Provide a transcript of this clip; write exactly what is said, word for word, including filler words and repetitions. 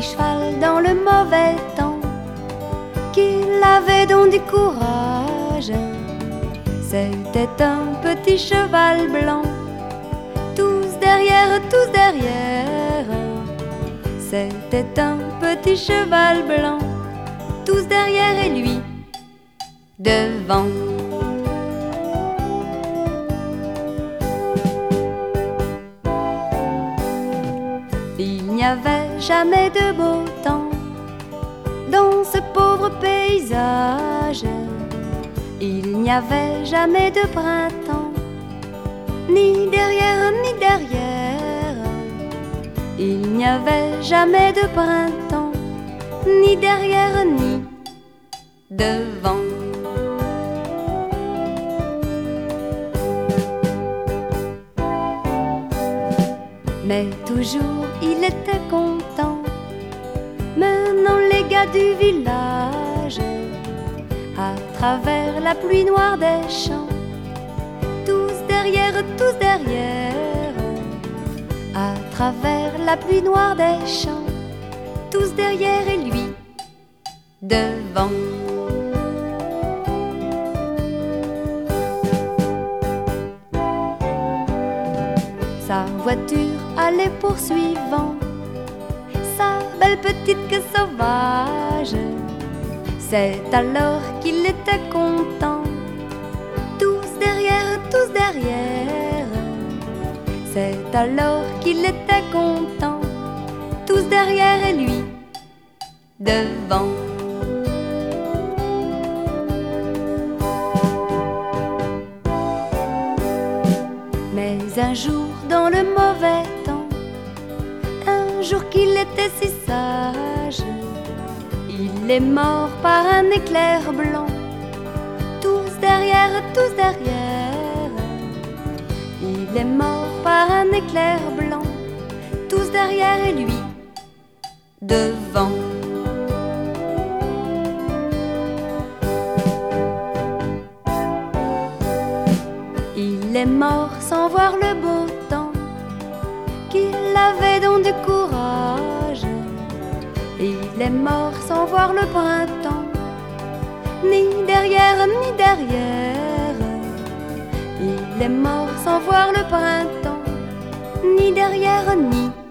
petit cheval dans le mauvais temps, qu'il avait donc du courage. C'était un petit cheval blanc, tous derrière, tous derrière. C'était un petit cheval blanc, tous derrière et lui devant. Il n'y avait jamais de beau temps dans ce pauvre paysage. Il n'y avait jamais de printemps, ni derrière, ni derrière. Il n'y avait jamais de printemps, ni derrière, ni devant. Mais toujours il était content, menant les gars du village à travers la pluie noire des champs, tous derrière, tous derrière. À travers la pluie noire des champs, tous derrière et lui devant. Sa voiture allait poursuivant sa belle petite queue sauvage. C'est alors qu'il était content, tous derrière, tous derrière. C'est alors qu'il était content, tous derrière et lui devant. Mais un jour dans le mauvais temps, un jour qu'il était si sage, il est mort par un éclair blanc, tous derrière, tous derrière. Il est mort par un éclair blanc, tous derrière et lui devant. Il est mort sans voir le beau temps, qu'il avait donc du courage. Il est mort sans voir le printemps, ni derrière, ni derrière. Il est mort sans voir le printemps, ni derrière, ni